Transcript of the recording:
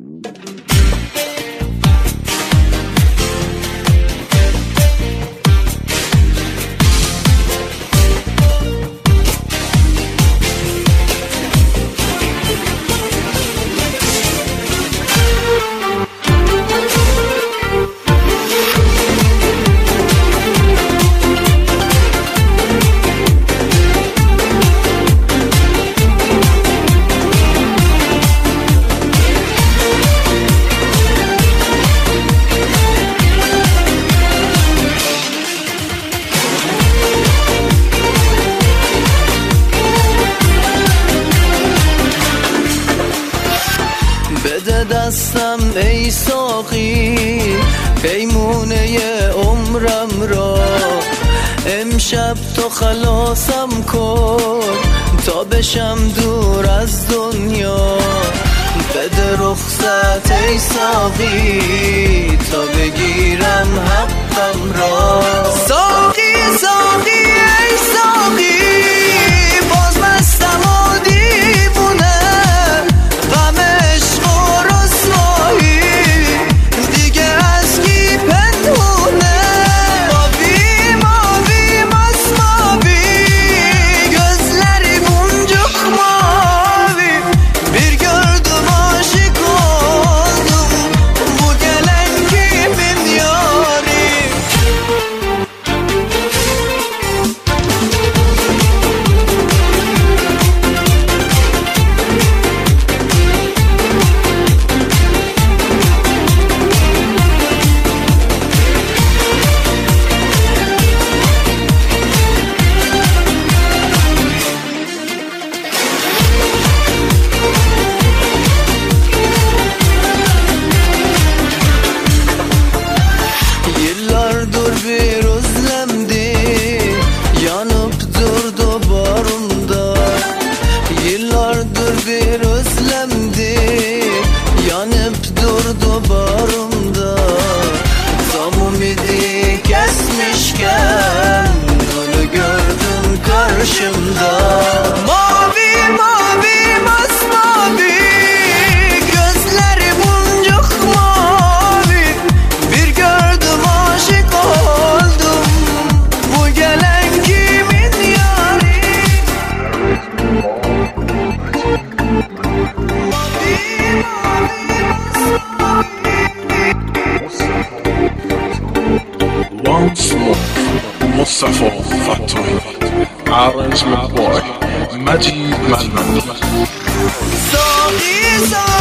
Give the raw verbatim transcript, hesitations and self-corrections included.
بده دستم ای ساقی پیمونه عمرم را، امشب تو خلاصم کن تا بشم دور از دنیا. بده رخصت ای ساقی تا بگیرم حقم را. ساقی ساقی ای ساقی باز مستم و دیوونه، غم عشق و رسوایی دیگه از کی پنهونه. ماوی ماوی masmavi gözlerim boncuk mavi، bir gördüm aşık oldum bu gelen kimin yari. Yıllardır bir özlemdi yanıp durdu bağrımda. Yıllardır bir özlemdi yanıp durdu bağrımda. Tam ümidi kesmişken onu gördüm karşımda. Mavi mavi masmavi gözleri boncuk mavi, bir gördüm aşık oldum bu gelen kimin yari. Once more, Mustafa Fattoy, arrangement boy, Majid Malman. Sağ